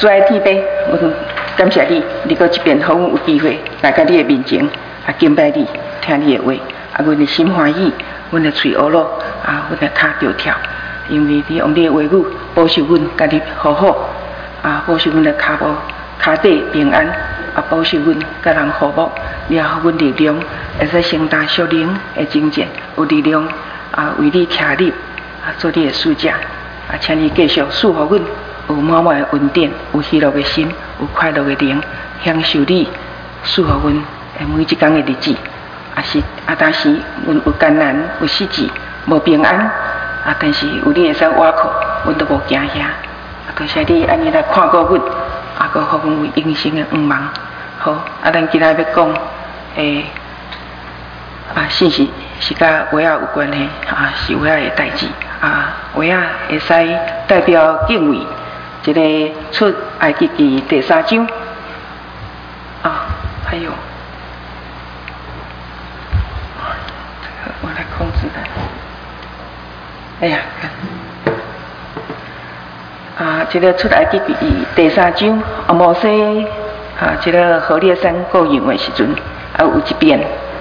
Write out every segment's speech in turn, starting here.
主爱天父，阮感谢你，你搁一遍给阮有机会来到你的面前，敬拜你，听你的话，阮的心欢喜，阮的嘴学咯，阮的脚着跳，因为你用你的话语保守阮，家己好好，保守阮的脚底平安，保守阮甲人和睦，你也给阮力量，会使承担属灵的征战，有力量为你听你，做你的使者，请你继续赐福阮。有满满的恩典，有喜乐的心，有快乐的灵，享受你赐予阮的每一天的日子。但是阮有艰难，有失志，无平安。但是有你会使倚靠，阮都无惊吓。多谢你安尼来看顾阮，搁互阮有永生的愿望。好，咱今仔要讲信息是甲话有关系，是话的代志。话会使代表敬畏。一个出埃及记第3章还有我来控制的。哎呀，这个出埃及记第3章，摩西这个何烈山过营的时阵，有一遍。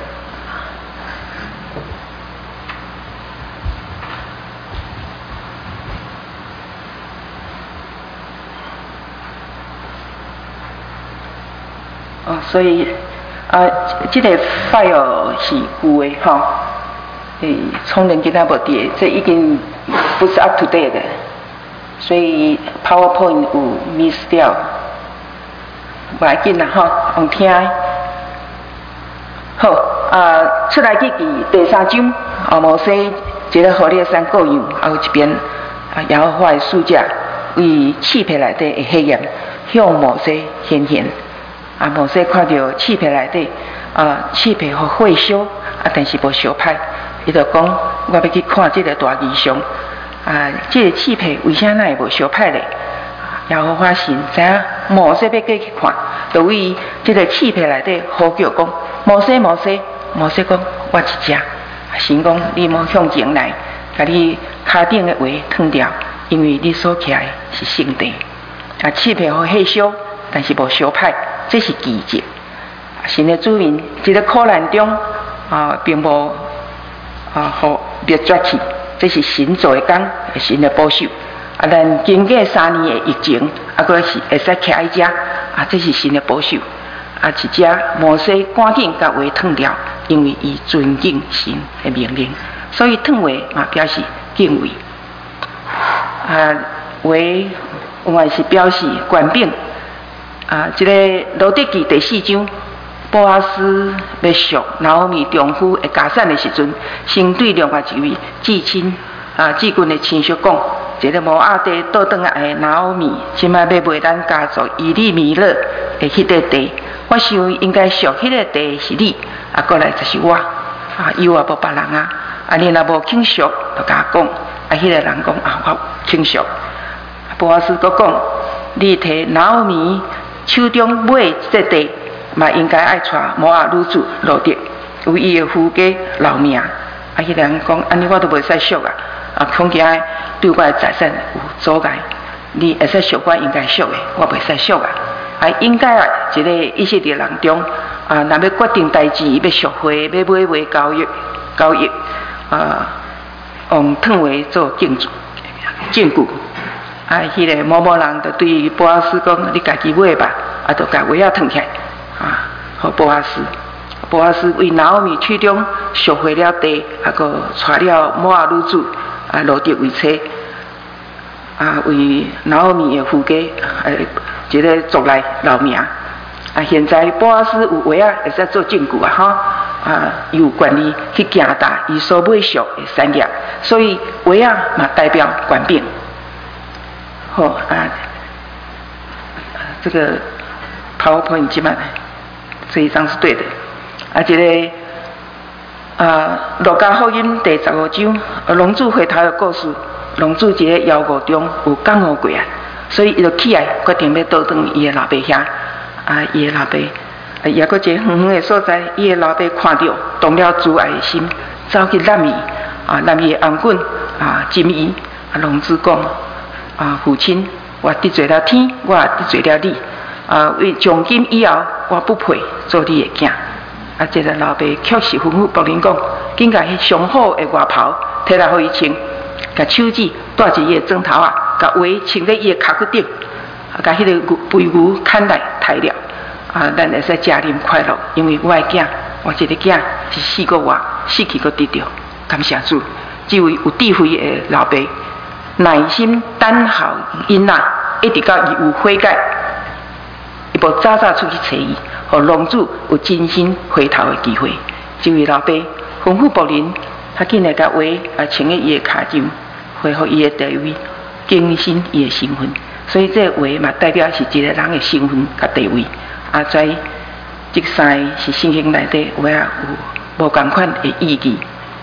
所以这个 file 是旧的哈，充电今仔无伫，这已经不是 up to date 的，所以 PowerPoint 有 miss 掉，无要紧啦哈，用听的。好出来记第3章，摩西一个何烈山过营，有一边耶和华的使者为漆皮内底的黑暗向摩西显现。摩西看到漆皮内底，漆皮和火烧，但是无烧歹，伊就讲，我要去看这个大异象，这个漆皮为啥会无烧歹咧？耶和华神知影摩西要过去看，就为这个漆皮内底呼叫讲，摩西摩西，摩西讲我一只，神讲你莫向前来，甲你骹顶的话脱掉，因为你所徛的是圣地，漆皮和火烧，但是无烧歹。这是奇迹，神的子民在个苦难中并无互灭绝去，这是神做的工，神的保守。咱经过3年的疫情，佫是会使徛在遮，这是神的保守。一只摩西赶紧甲话脱掉，因为伊尊敬神的命令，所以脱话嘛表示敬畏。话有也是表示权柄。这个罗得记第4章，波阿斯要赎拿俄米丈夫的家产的时阵，先对另外一位至亲至亲的亲属讲，这个摩押地倒转来的拿俄米，现在要卖咱家族以利米勒的迄块地，我想应该赎迄个地是你，过来就是我，以后无别人你若无肯赎，就甲我讲，迄个人讲我肯赎。波阿斯佫讲，你摕拿俄米手中买这地，嘛应该爱带摩押女子罗得，为伊的夫家留名。迄个人讲，安尼我都袂使赎恐惊对我的财产有阻碍。你会使赎我应该赎的，我袂使赎应该一个以色列人中若要决定代志，要赎回，要买卖交易，用脱话做证据。迄个某人就对波阿斯讲：“你家己买吧。”就甲话脱起来，互波阿斯。波阿斯为拿俄米手中赎回了地，佫娶了摩押女子罗得为妻，为拿俄米的夫家一个族内留名。现在波阿斯有话会使做证据有权利去行达伊所买赎的产业，所以话嘛代表权柄。好这个 PowerPoint 基本这一张是对的。这个路加福音第15章，龙主回头的故事，龙主一个妖怪中有降恶过所以伊就起来决定要倒转伊的老爸遐，伊的老爸也搁一个远远的所在，伊的老爸看到，动了慈爱的心，走去揽伊，揽伊的红棍，浸伊。龙主讲。父亲， 我得罪了天，我也得罪了你。为从今以后，我不配做你的囝。这个老爸确实吩咐仆人讲，紧甲迄上好的外袍摕来互伊穿，甲手指带一伊的枕头啊，甲话穿在伊的脚骨顶，甲迄个肥牛砍来杀了。咱会使食啉快乐，因为我的囝，我这个囝是死过我，死去过得着。感谢主，这位有智慧的老爸，耐心等候囡仔，一直到伊有悔改，伊无早早出去找伊，互龙主有真心回头的机会。这位老爸吩咐仆人，较紧来甲话穿喺伊的骹上，恢复伊的地位，更新伊的身份。所以这话嘛代表是一个人的身份甲地位。在这三个是圣经内底话有无同款的意义。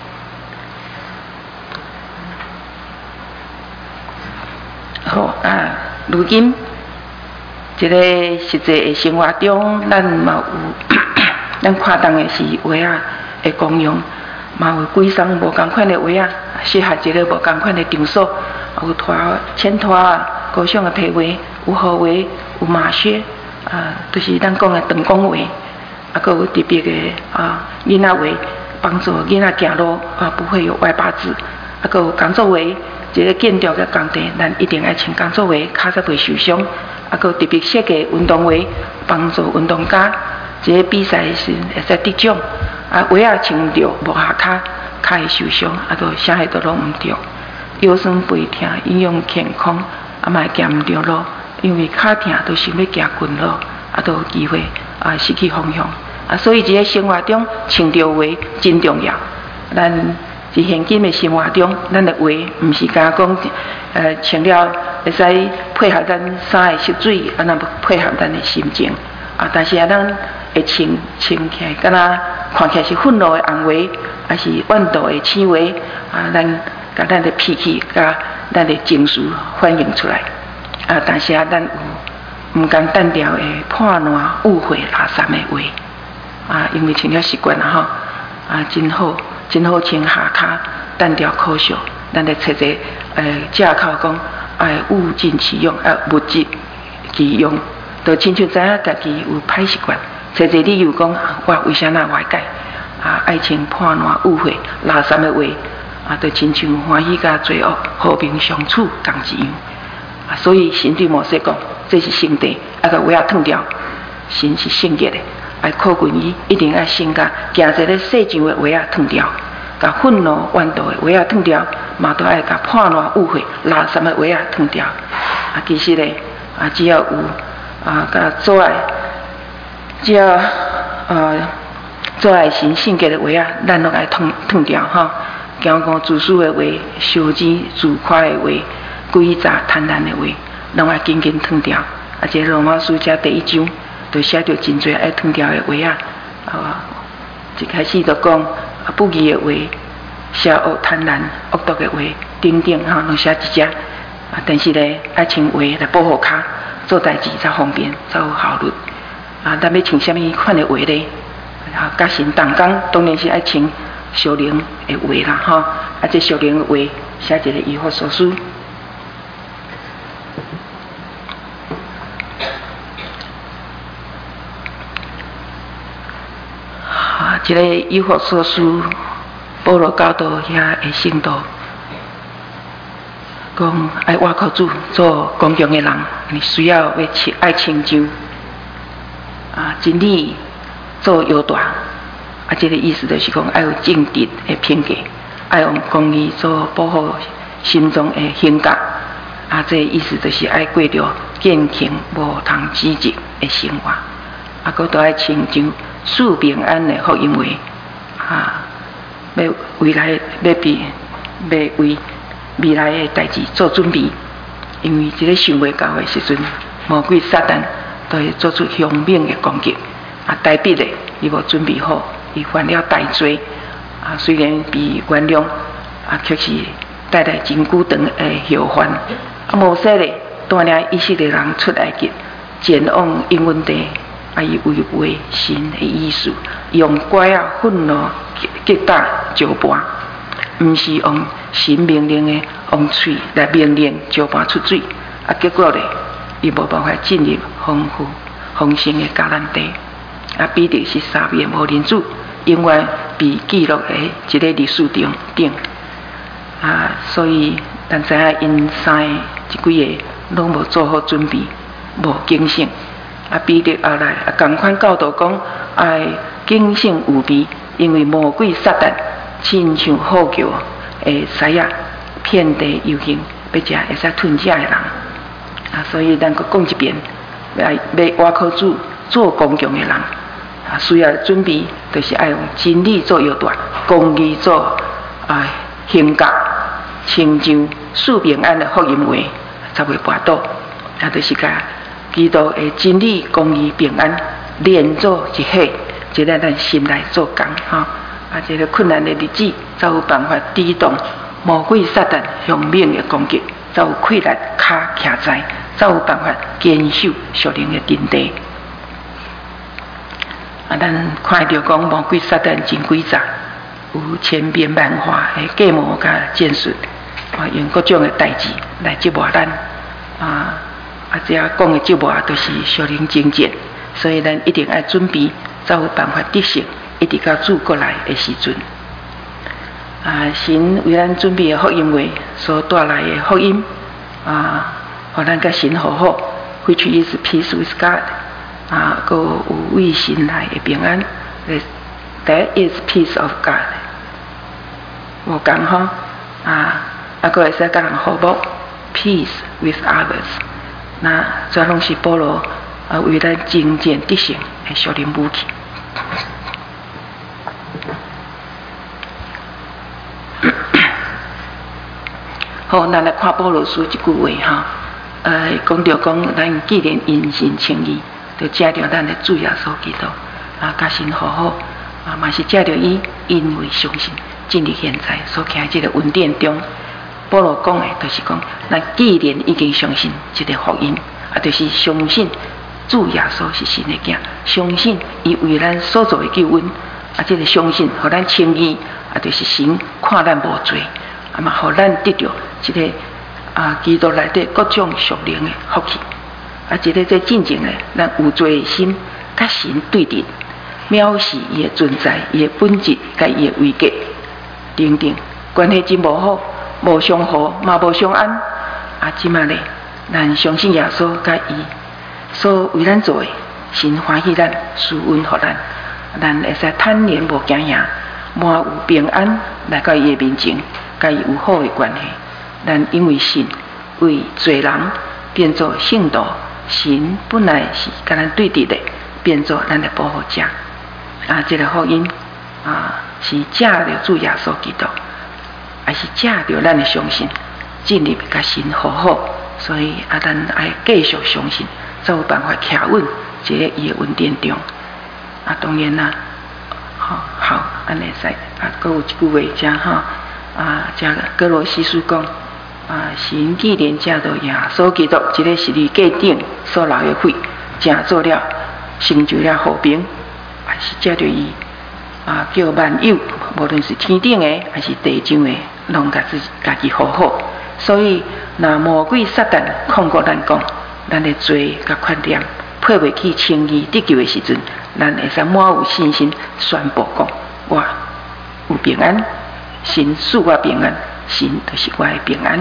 好如今一个实际的生活中，咱嘛有咱看重的是话的功用，嘛有几双无同款的话适合一个无同款的场所，有浅拖高尚的皮话，有好话，有麻靴。就是咱讲的长讲话，还有特别的囡仔话，帮助囡仔行路不会有歪八字，还有工作话，一个建筑的工地，咱一定要穿工作话，脚才袂受伤。还有特别设计运动话，帮助运动家一个比赛时会使得奖。话穿着无下脚会受伤，有啥个都拢唔对，腰酸背痛，影响健康，嘛会行唔着路。因为脚痛都想要行近路，都有机会失去方向。所以这个生活中穿着话真重要。咱在现今的生活中，咱的话唔是讲穿了会使配合咱衫的色水，那么配合咱的心情。但是咱会穿起来，敢若看起来是愤怒的红话，还是怨妒的青话，咱甲咱的脾气，甲咱的情绪反映出来。但是咱有唔甘单调的破烂、误会、垃圾的话，因为穿了习惯啦吼，真好穿下骹，单调可笑，咱来找一个借口讲，物尽其用，物极其用，就亲像知影家己有歹习惯，找一个理由讲，我为啥那外改，爱穿破烂、误会、垃圾的话，就亲像欢喜甲罪恶和平相处同一样。所以神对摩西讲，这是圣地，甲话脱掉。神是圣洁的，靠近伊一定要先甲行一个细上的话脱掉，甲愤怒、怨妒的话脱掉，嘛都爱甲破烂、误会、垃圾的话脱掉。其实咧，只要有甲阻碍，只要阻碍神圣洁的话咱都爱脱掉哈。讲自私的话、小钱、自夸的话。诡诈贪婪的话，拢爱紧紧脱掉。这罗马书这第1章就写着真侪爱脱掉的话一开始就讲不义的话、邪恶、贪婪、恶毒的话，等等拢写一只。但是咧，爱穿话来保护脚，做代志才方便，才有效率。咱要穿什么款的话咧？甲神同工，当然是爱穿属灵的话啦，吼。这属灵的话，写一个以弗所书。一个以弗所书，保罗教导遐的圣徒，讲爱倚靠主做刚强的人，你需要爱成就真理做犹大。这个意思就是讲爱有正直的品格，爱用公义做保护心中的性格。这个意思就是爱过着健康无通指责的生活。佫都爱成就赐平安的福音话，要未来要为未来的代志做准备。因为这个想未到的时阵，魔鬼撒旦都会做出凶猛的攻击。代笔的伊无准备好，伊犯了大罪。虽然被原谅，却是带来真久长的后患。摩西咧带领以色列人出埃及，前往应允地。伊违背神的意思，用拐愤怒击打石盘，毋是用神命令的用嘴来命令石盘出水， 结果咧，伊无办法进入丰盛的迦南地，彼得是3位无人子，永远被记录在一个历史顶。所以咱知影因这几个拢无做好准备，无警醒。彼得后来同款教导讲，爱警醒有备，因为魔鬼撒旦亲像虎叫会狮啊，遍地游行，要食会使吞食的人。所以咱阁讲一遍，要挖口子做公共的人，需要准备，就是爱用真理做摇带，公义做行格，亲像赐平安的福音话，才袂跋倒。就是甲基督的真理、公义、平安连做一起，就在咱心内做工这个困难的日子，才有办法抵挡魔鬼撒旦凶猛的攻击，才有气力卡徛在，才有办法坚守属灵的阵地。咱看到讲魔鬼撒旦真诡诈，有千变万化的计谋甲战术，用各种的代志来折磨咱这讲的折磨都是属灵精简，所以咱一定要准备，才有办法得胜，一直到主过来的时阵。神为咱准备的福音话所带来的福音互咱甲神和好 ，which is peace with God。佮有为神来的平安 ，that is peace of God。无共吼佮会使甲人和睦 ，peace with others。那这拢是保罗为咱精简得胜的属灵武器。好，咱来看保罗书一句话讲到讲，咱既然因信称义，就借着咱的主耶稣基督甲神和好嘛是借着伊，因为相信进入现在所行这个恩典中。保罗讲的，就是讲，咱既然已经相信这个福音就是相信主耶稣是神的囝，相信伊为咱所做的救恩这个相信，互咱称义就是神看咱无罪嘛，互咱得到这个基督内底各种属灵的福气这个在进前呢，咱有罪的心甲神对敌，藐视伊的存在、伊的本质、甲伊的位格等等，关系真无好。无相和，嘛无相安即卖咧，咱相信耶稣甲伊所为咱做的，神欢喜咱，赐恩互咱会使坦然无惊吓，满有平安来到伊的面前，甲伊有好的关系。咱因为信为罪人变作圣道，神本来是甲咱对敌的，变作咱的保护者这个福音是借着主耶稣基督。还是借着咱的相信进入甲神和好，所以咱爱继续相信，才有办法徛稳这个伊的恩典中当然啦好安尼使佫有一句话遮哥罗西书讲神既然借着耶稣基督这个十字架顶所流的血，成做了成就了和平，还是借着伊叫万有，无论是天顶的还是地上的，拢家己和好。所以，若魔鬼撒旦控告咱讲，咱的罪甲缺点配袂起称义得救的时阵，咱会使满有信心宣布讲：我有平安，神赐我平安，神就是我的平安。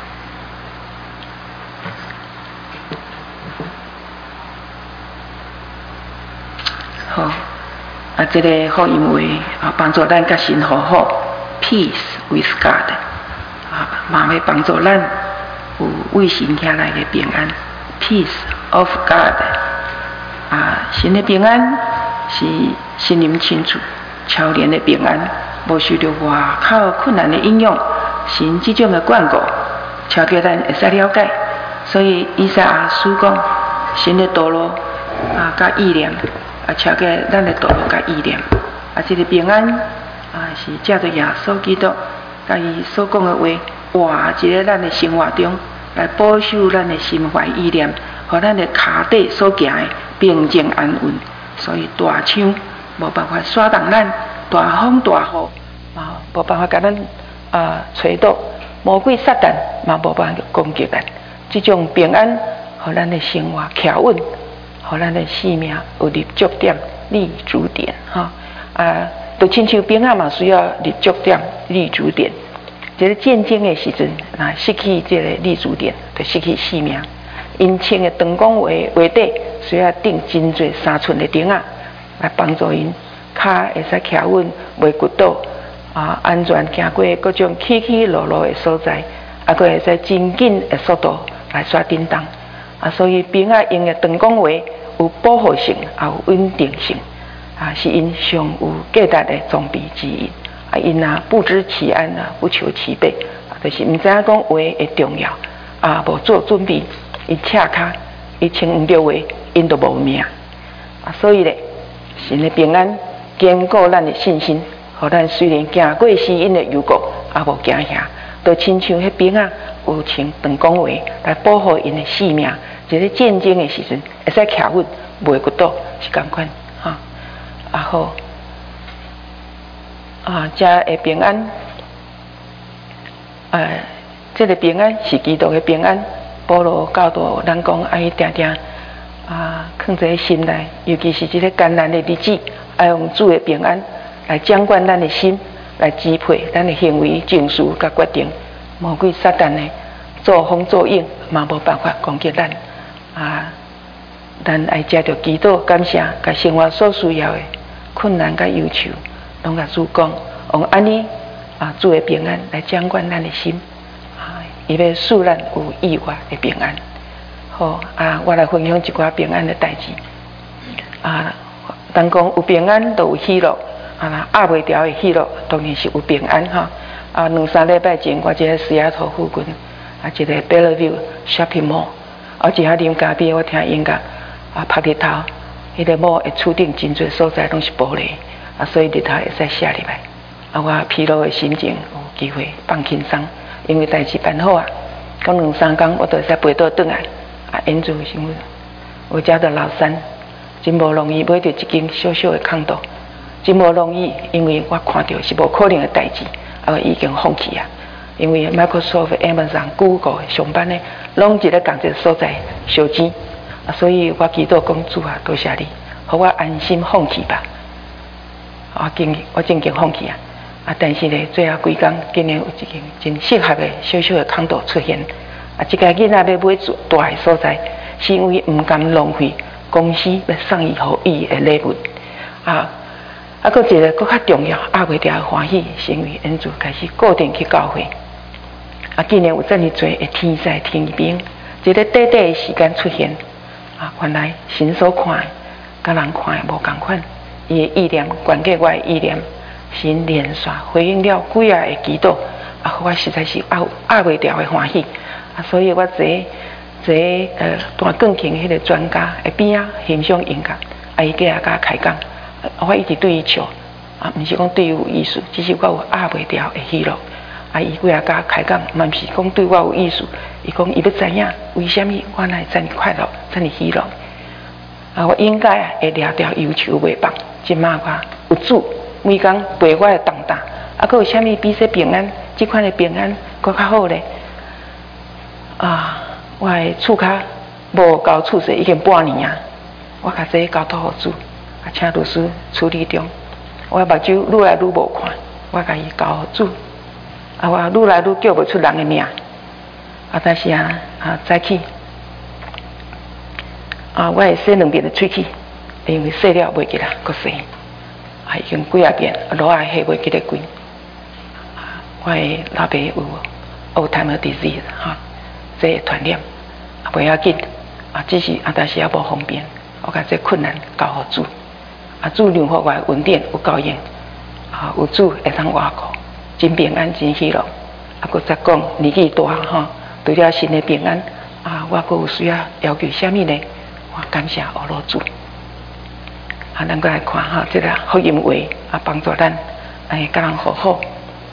好。这个福音话帮助咱甲神和好 ，peace with God 嘛要帮助咱有为神遐来的平安 ，peace of God 神的平安是心灵清楚、超然的平安，无受到外口困难的影响。神这种的眷顾，超叫咱会使了解。所以以赛亚书讲，神的道路甲意念。超过咱的道路甲意念这个平安是借着耶稣基督甲伊所讲的话，活一个咱的生活中来保守咱的心怀意念，和咱的脚底所行的平静安稳。所以大枪无办法耍动咱，大风大雨无办法甲咱吹倒，魔鬼撒旦嘛无办法攻击咱。 这种平安，互咱的生活徛稳，互咱的生命有立足点、立足点哈。就亲像兵仔嘛，需要立足点、立足点。这个战争的时阵，那失去这个立足点，就失去性命。因穿的长弓为底，需要钉真侪3寸的钉仔，来帮助因脚会使徛稳，袂骨倒安全行过各种起起落落的所在，还佫会使真紧的速度来刷叮当。所以兵仔用的长弓为有保护性，也有稳定性。是因上有价值的装备之一。因不知其安不求其备，就是唔知影讲话会重要，无做准备，伊赤脚，伊穿唔着话，因就无命。所以咧，神的平安坚固咱的信心，互咱虽然行过死因的幽谷，也无惊吓，都亲像迄兵仔有穿长弓话来保护因的性命。一个战争的时阵，会使徛稳，袂骨倒，是共款哈。好。这个平安，这个平安是基督的平安。保罗教导咱讲，爱定定放在心内，尤其是这个艰难的日子，爱用主的平安来掌管咱的心，来支配咱的行为、情绪甲决定。魔鬼撒旦的作风作影，嘛无办法攻击咱。咱爱借着祈祷、感谢，甲生活所需要的困难甲忧愁。拢甲主讲，用安尼主的平安来掌管咱的心，伊要使咱有意外的平安。好我来分享一寡平安的代志。当讲有平安，就有喜乐。压袂牢的喜乐，当然是有平安哈。2-3礼拜前，我一个西雅图附近一个 Bellevue Shopping Mall， 一下啉咖啡，我听音乐晒日头，迄个mall的厝顶真侪所在拢是玻璃。所以日头会使射入来。我疲劳的心情有机会放轻松，因为代志办好讲2-3天我就会使飞倒转来。因住什么？我家的老山，真无容易买到一间小小的巷道，真无容易，因为我看到是无可能的代志，已经放弃因为 Microsoft、Amazon、Google 上班呢，拢一个共一个所在烧钱，所以我祈祷讲主多谢你，互我安心放弃吧。我真经放弃但是咧，最后几天竟然有一间真适合的小小的巷道出现。这个囡仔要买大的所在，是因为唔甘浪费公司要送伊互伊的礼物佫一个佫较重要，压袂牢欢喜，是因为因主开始固定去教会。竟然有这么多的天使天兵，一个短短的时间出现原来神所看的，甲人看的无共款。伊的意念关过我的意念，神连续回应了几的祈祷，我实在是压袂牢的欢喜所以我坐段钢琴迄个专家的边欣赏音乐，伊过来甲开讲，我一直对伊笑毋是讲对伊有意思，只是我有压袂牢的喜乐伊过来甲开讲，嘛毋是讲对我有意思，伊讲伊要知影为什么我会这么快乐，这么喜乐我应该会抓到忧愁袂放。即马我有主，每天陪我的动荡，佫有啥物比说平安？即款的平安佫较好咧。我的厝骹无交厝税已经半年我甲这交托予主，请律师处理中。我目睭愈来愈无看，我甲伊交予主。我愈来愈叫袂出人的名。但是早起我会洗2遍的喙齿。因为洗了袂记啦，佫洗，已经几遍，落下血袂记得几。我的老爸有 Alzheimer disease 这个传染，袂要紧，只是但是也无方便，我甲这困难交互主，主让互我稳定有够用，有主会通活过，真平安真喜乐。佫再讲年纪大除了神的平安，我佫有需要求啥物呢？我感谢阿罗主。咱过来看这个福音话帮助咱甲人和好。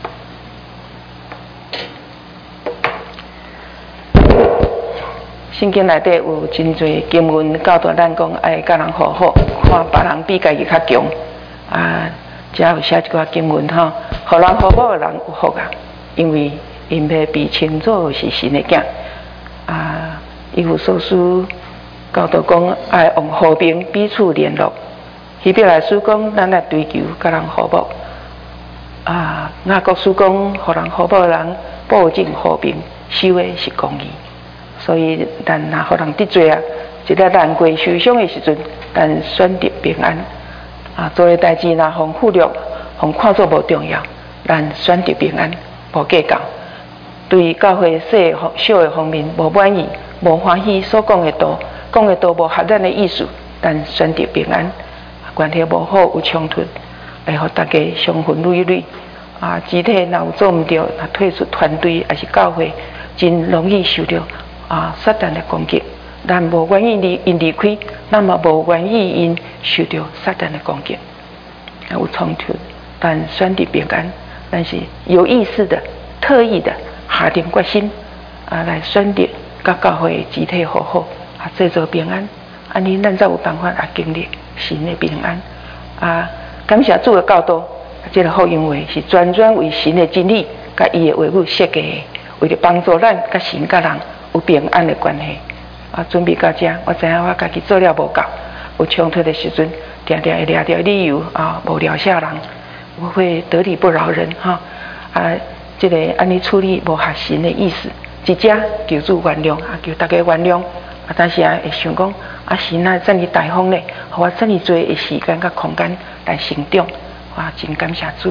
圣经内底有真侪经文教导咱讲爱甲人和好，看别人比家己较强只有写一寡经文互人和睦的人有福因为因要被称作是神的囝伊有所书教导讲，爱用和平彼此联络。希伯来书讲，咱来追求甲人和睦。雅各书讲，互人和睦的人保证和平，守的是公义。所以，咱若互人得罪啊，一个难过受伤的时阵，咱选择平安。做的代志若互忽略，互看作无重要，咱选择平安，无计较。对教会小的方面无满意、无欢喜所讲的道，讲的道无合咱的意思，咱选择平安。关系无好有冲突，会互大家伤痕累累。肢体若有做毋对，若退出团队还是教会，真容易受到撒旦的攻击。咱无愿意因离开，咱嘛无愿意因受到撒旦的攻击，有冲突。但选择平安，但是有意识的、特意的下定决心来选择甲教会肢体和好，制造平安。安尼咱才有办法经历神的平安。感谢主的教导，这个福音话是全为神的真理，甲伊的话语设计的，为了帮助咱甲神甲人有平安的关系。准备到这，我知影我家己做了无够，有冲突的时阵，常常会抓着理由无聊下人，我会得理不饶人这个安尼处理无合神的意思，一只求主原谅，求大家原谅。但是会想讲神这么大方呢，互我这么多的时间甲空间来成长，真感谢主。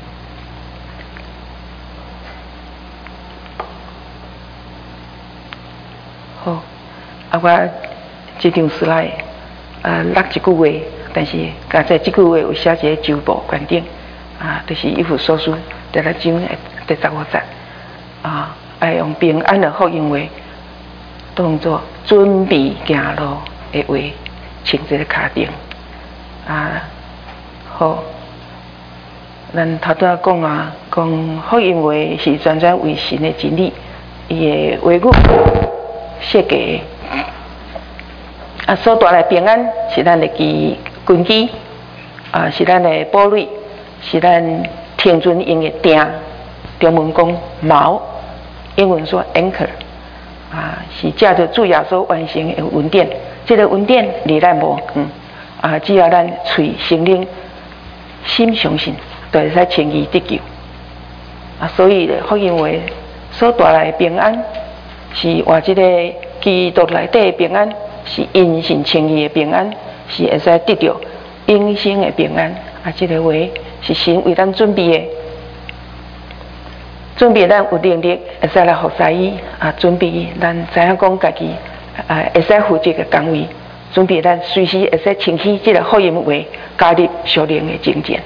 好，我这张slide落一句话，但是刚才这句话有写一个周报观点就是一幅所书第六章第15节爱用平安的福音话当作准备行路的话，穿一个卡顶好。咱头拄仔讲福音话是全为神的真理，伊的话语设计的所带来平安是咱的根基是咱的堡垒，是咱天尊用的钉。中文讲锚，英文说 anchor 是借着主耶稣完成的恩典。这个恩典离咱无远只要咱嘴承认、心相信，就会使轻易得救所以福音话所带来的平安，是活这个基督内底的平安，是因信称义的平安，是会使得到永生的平安这个话是神为咱准备的。准备咱有能力，会使来服侍伊准备咱知影讲家己会使负责的岗位，准备咱随时会使请起这个福音话加入属灵的精进。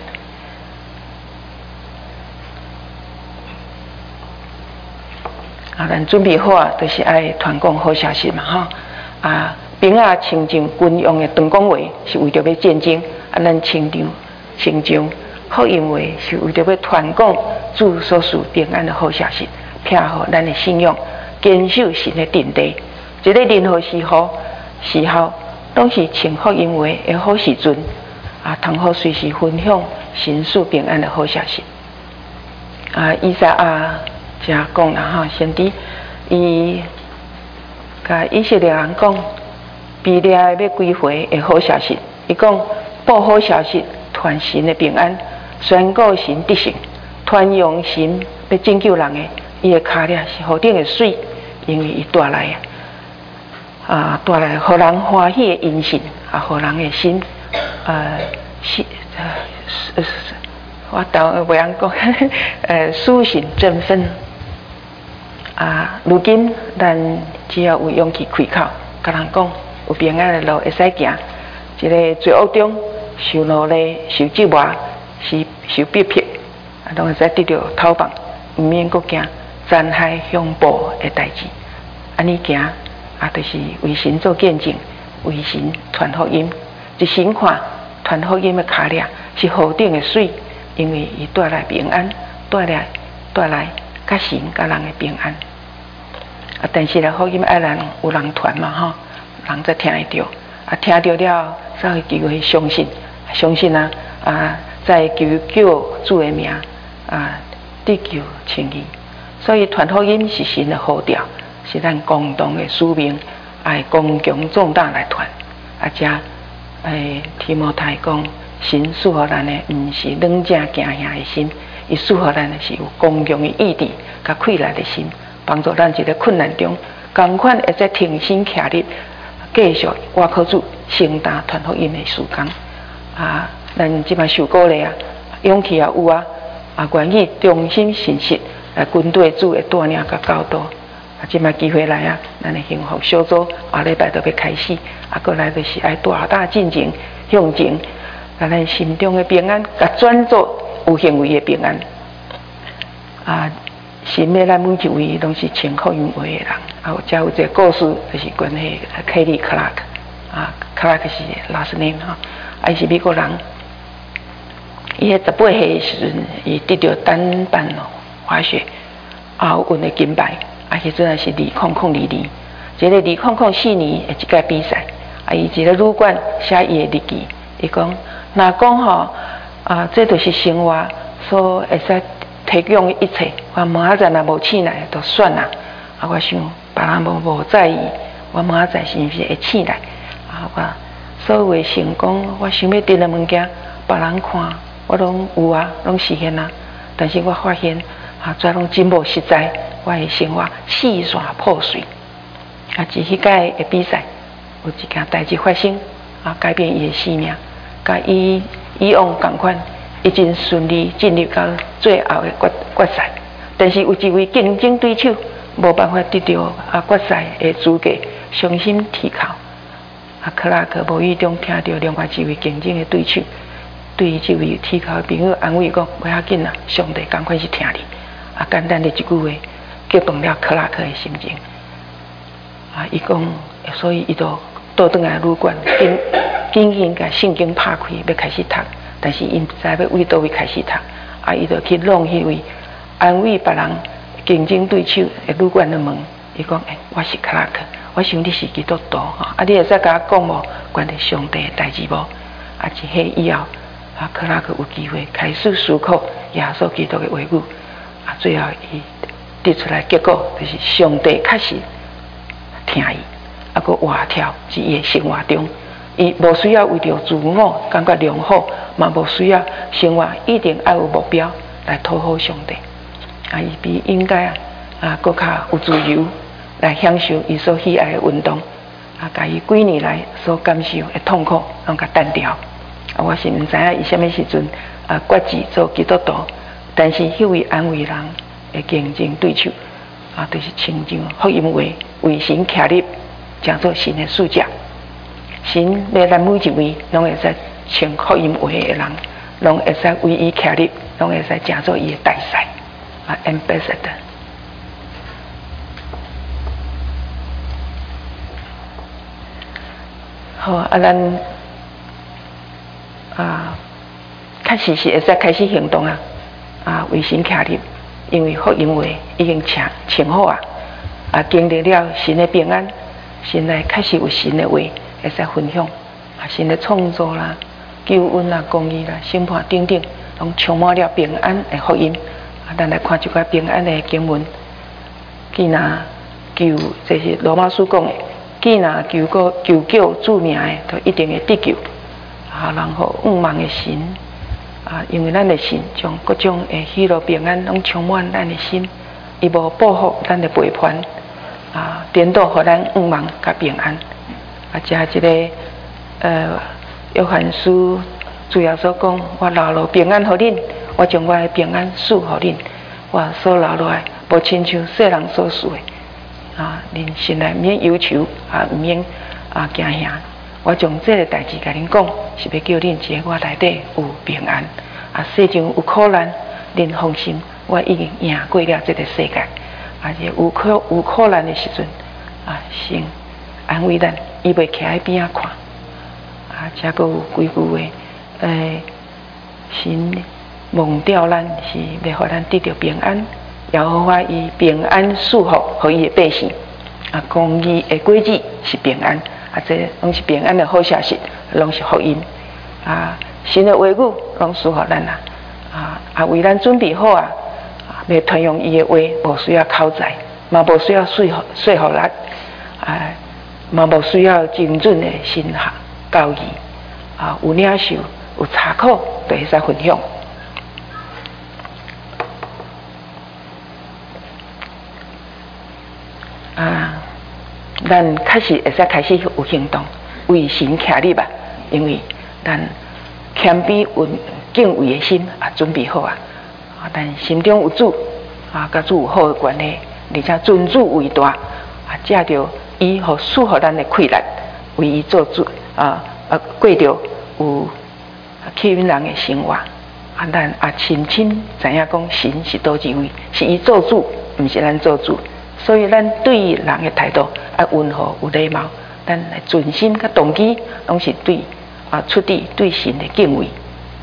咱准备好就是爱传讲好消息嘛兵亲像军用的长讲话，是为着要战争咱亲像福音话是为着要传讲主所赐平安的好消息，配合咱的信仰，坚守神的定地。一个任何时候，拢是听福音话的好时阵通好随时分享神赐平安的好消息。以赛亚才讲啦先知伊甲以色列人讲，比列要归回的好消息。伊讲报好消息，传神的平安。宣告神得胜，传扬神要拯救人的，伊的脚链是何等的水，因为伊带来带来互人欢喜的因信互人的心我当袂晓讲属神振奋如今咱只要有勇气开口，甲人讲有平安的路会使行，一个罪恶中受奴隶、受折磨。是受逼迫拢会使得到讨棒，毋免阁惊残害恐怖的代志。安尼行就是为神做见证，为神传福音。一神看传福音的脚链是何等的水，因为伊带来平安，带来甲神甲人的平安。但是福音爱人有人传嘛人才听会到听到了才会机会相信在求主的名得救称义。所以传福音是神的号召，是咱共同的使命爱公共重大来传，遮提摩太讲，神赐予咱的毋是软正惊吓的心，伊赐予咱的是有公共的意志，甲快乐的心，帮助咱一个困难中，同款会再挺身徛立，继续挖靠主，承担传福音的事工。咱即摆受鼓励勇气也有愿意忠心信实来军队主的带领甲教导。即摆机会来咱的幸福小组下礼拜就要开始，过来就是爱大进前向前，把咱心中的平安，甲转做有行为的平安。神要咱每一位拢是称福音话的人。才有一个故事，就是关系凯利克拉克，Clark 是 last name 伊是美国人。伊迄18岁的时阵，伊得到单板滑雪奥运的金牌。迄阵也是2002年，这个2004年的一届比赛，伊一个旅馆写伊的日记，伊讲，若讲这就是生活所会使提供的一切。我明仔载若无醒来，就算啦。我想别人无在意，我明仔载是毋是会醒来？我所有的成功，我想要得的物件，别人看我拢有拢实现但是我发现这拢真无实在。我的生活四散破碎。自迄届的比赛，有一件代志发生，改变伊的生命，甲以往同款，已经顺利进入到最后的决赛。但是有一位竞争对手无办法得到决赛的资格，伤心啼哭。克拉克无意中听到另外一位竞争的对手对这位啼哭的朋友安慰讲：“不要紧上帝赶快是听你。”简单的一句话。激动了克拉克的心情，伊讲，所以伊就倒转来旅馆，紧甲圣经拍开，要开始读，但是伊唔知要为倒位开始读，伊就去弄迄位安慰别人竞争对手的旅馆的门，伊讲，我是克拉克，我想你是基督徒你会使甲我讲无关于上帝的代志无？一下以后，克拉克有机会开始思考耶稣基督的话语，最后伊。得出来结果就是上帝确实听伊，佫活跳伫伊的生活中，伊无需要为着自我感觉良好，嘛无需要生活一定要有目标来讨好上帝。伊比应该佫较有自由来享受伊所喜爱的运动，甲伊几年来所感受的痛苦拢甲淡掉。我是毋知影伊什么时阵决志做基督徒，但是迄位安慰人。的竞争对手就是亲像福音话为神徛立，讲做神的使者。神要咱每一位拢会使唱福音话的人，拢会使为伊徛立，拢会使讲做伊的大使ambassador。好咱确实是会使开始行动为神徛立。因为福音话已经唱好经历了神的平安，现在确实有神的话会使分享神的创造啦、救恩啦、公义啦、审判等等，拢充满了平安的福音。咱来看一寡平安的经文，既然求，这是罗马书讲的，既然求救主名的，就一定会得救。然后仰望的神。因为咱的神将各种的喜乐平安拢充满咱的心，伊无报复咱的背叛，颠倒互咱仰望甲平安。加一个约翰书主要所讲，我留落平安互恁，我将我的平安赐互恁，我所留落来，无亲像世人所赐的恁心内毋免忧愁，毋免惊吓。我将这个代志甲恁讲，是要叫恁知我内底有平安。世上有苦难，恁放心，我已经赢过了这个世界。有苦难的时阵，先安慰咱，伊袂徛喺边仔看。才阁有几句话，神蒙召咱是要互咱得到平安，也好发伊平安赐福互伊的百姓。公义的轨迹是平安。这拢是平安的好消息，拢是福音神的话语拢赐予咱为咱准备好要传扬伊的话，无需要口才，嘛无需要说服咱嘛无需要精准的神学教义有领受有查考，就会使分享。咱确实会使开始有行动，为神徛立吧，因为咱谦卑敬畏的心准备好但心中有主甲主有好的关系，而且尊主为大借着伊赐予咱的气力，为伊做主过着有气运人的生活咱深深知影讲神是倒一位，是伊做主，毋是咱做主。所以咱对人的态度温和有礼貌，咱的存心甲动机拢是对出自对神的敬畏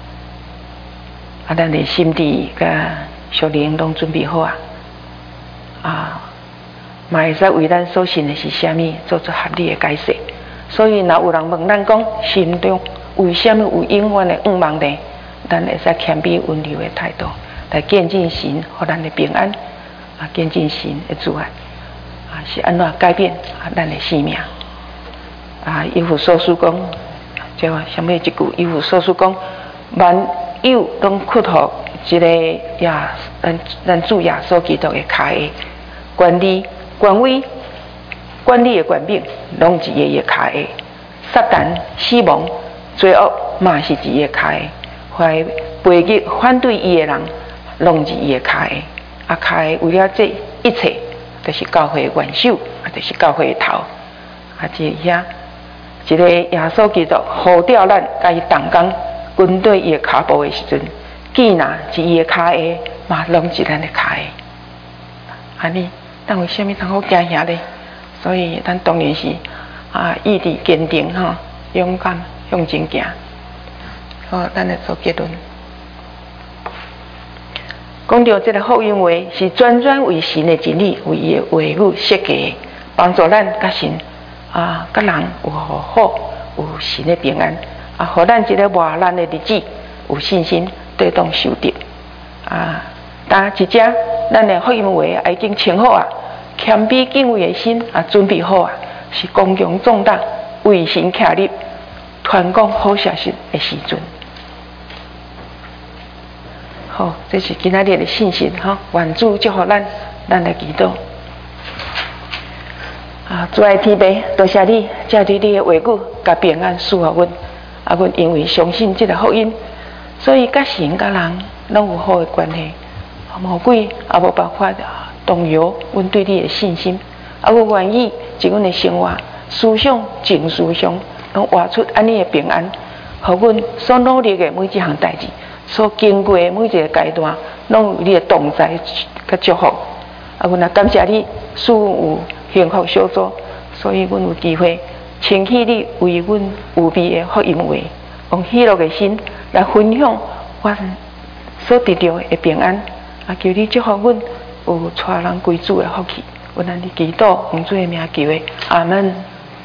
咱的心智甲属灵拢准备好嘛会使为咱所信的是啥物做出合理的解释。所以若有人问咱讲心中为什么有永远的望呢？咱会使谦卑温柔的态度来见证神互咱的平安见证神的主是安怎改变咱的生命以弗所书讲叫什么一句？以弗所书讲万有拢屈服一个咱主耶稣基督的脚下，管理权威管理的权柄拢伫伊的脚下，撒旦死亡罪恶嘛是伫伊的脚下，凡背逆反对伊的人拢伫伊的脚下脚下为了这一切就是教会的元首就是教会的头即遐一个耶稣基督呼召咱甲伊同工军队伊的骹步的时阵，既然是伊的脚下嘛拢是咱的脚下安尼咱为什么通好惊遐呢？所以咱当然是意志坚定勇敢向前行咱来做结论。讲到这个福音话是专为神的真理，为伊的话语设计，帮助咱甲神甲人有和好，有神的平安互咱一个活咱的日子有信心对当受得当一只咱的福音话已经穿好谦卑敬畏的心准备好是刚强壮胆为神徛立传讲好消息的时阵。好，这是今仔日的信息愿主祝福咱来祈祷主爱天父，多谢你借着你的话语甲平安赐予阮阮因为相信这个福音，所以甲神甲人拢有好的关系魔鬼无办法动摇阮对你的信心阮愿意伫阮的生活思想情绪上拢活出安尼的平安，互阮所努力的每一项代志所经过的每一个阶段拢有你的同在甲祝福阮也感谢你使有幸福小组，所以阮有机会请起你为阮有味的福音话，用喜乐的心来分享阮所得到的平安求你祝福阮有带人归主的福气，阮安尼祈祷奉主的名求的，阿门。